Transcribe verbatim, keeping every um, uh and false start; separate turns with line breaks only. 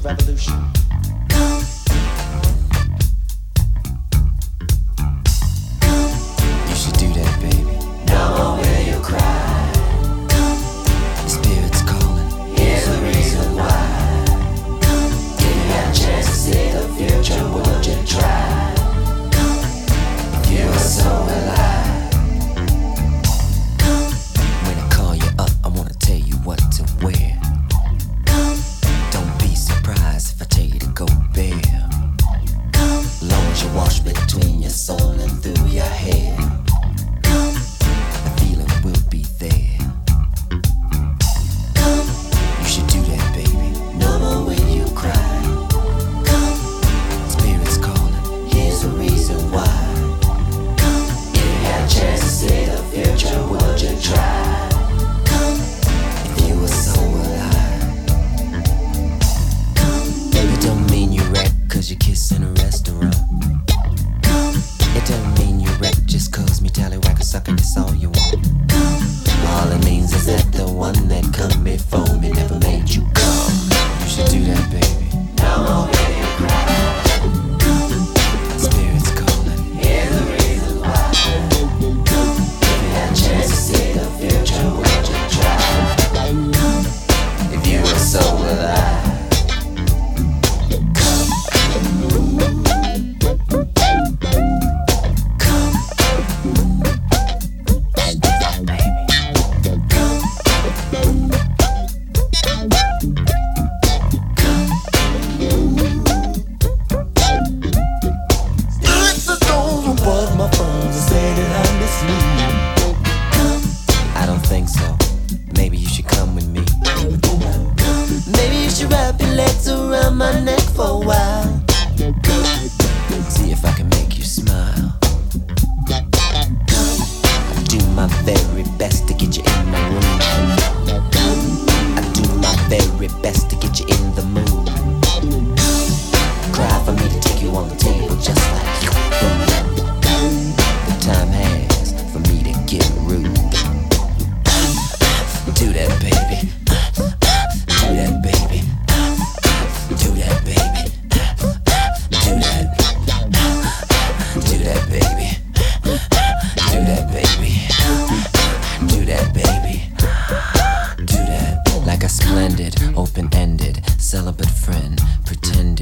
revolution.
You should do that, baby.
No more will you cry.
The spirit's calling.
Here's the reason why. Give you a chance to see the future, would you try? If you were so alive.
When I call you up, I wanna tell you what to wear. Don't be surprised if I tell you to go bare. Long as you wash between your soul and through your hair, the feeling will be there. You should do that, baby.
No more will you cry.
Spirit's calling.
Here's the reason why. If you had a chance to see the future, would you try?
If you were so alive. It don't mean you wreck cause you kiss in a restaurant. It don't mean you wreck just cause me tallywhack a sucker, that's all you want. All it means is that the one that come before me never made you come. You should do that, baby.
No more will you cry.
Spirit's calling.
Here's the reason why. If you had a chance to see the future, would you try? If you were so alive.
I don't think so. Maybe you should come with me.
Maybe you should wrap your legs around my neck for a while.
See if I can make you smile. I do my very best to get you in my room. I do my very best to get you in the mood. Cry for me to take you on the table just like you. The time has for me to get rude. Do that, baby. Do that, baby. Do that, baby. Do that. Do that, baby. Do that, baby. Do that, baby. Do that. Like a splendid, open-ended, celibate friend, pretending